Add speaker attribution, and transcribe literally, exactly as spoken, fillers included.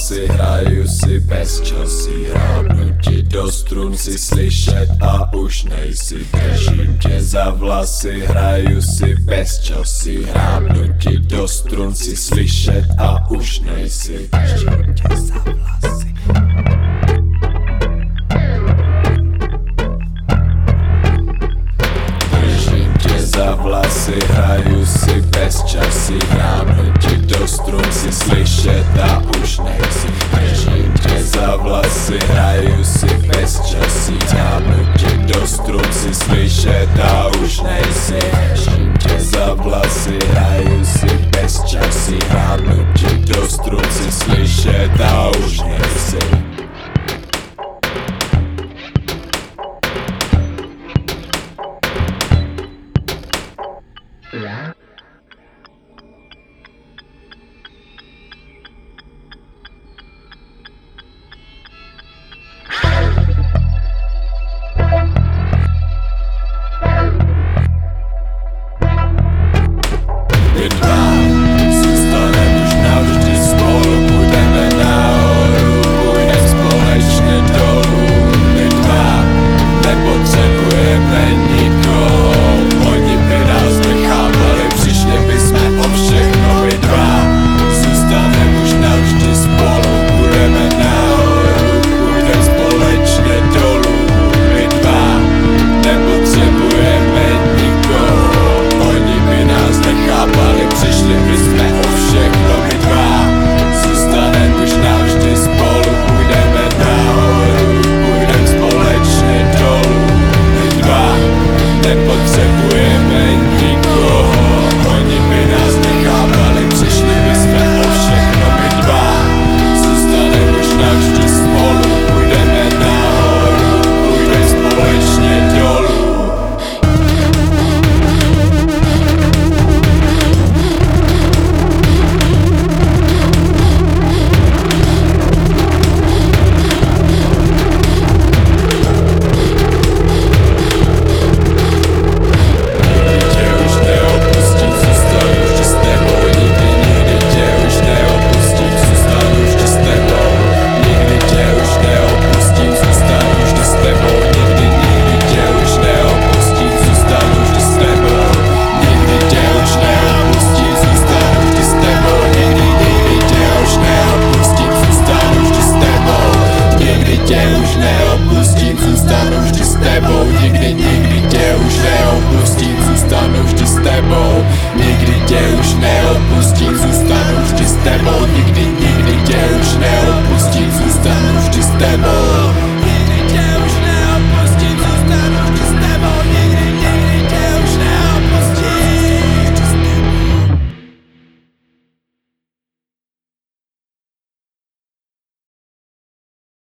Speaker 1: vlasy, hraju si bez časí, hrábnuti do strun si slyšet a už nejsi. Držím tě za vlasy, hraju si bez časí, hrábnuti do strun si slyšet a už nejsi. Držím tě za vlasy. Za vlasy, hraju si bez časí, hrábnuti do strun si slyšet a už nejsi. Držím tě za vlasy, hraju si bez časí, hrábnuti do strun si slyšet a už nejsi. Držím tě za vlasy, hraju si bez časí, hrábnuti do strun si slyšet a už nejsi.
Speaker 2: Yeah.
Speaker 1: Nikdy tě už neopustím, zůstanu vždy s tebou.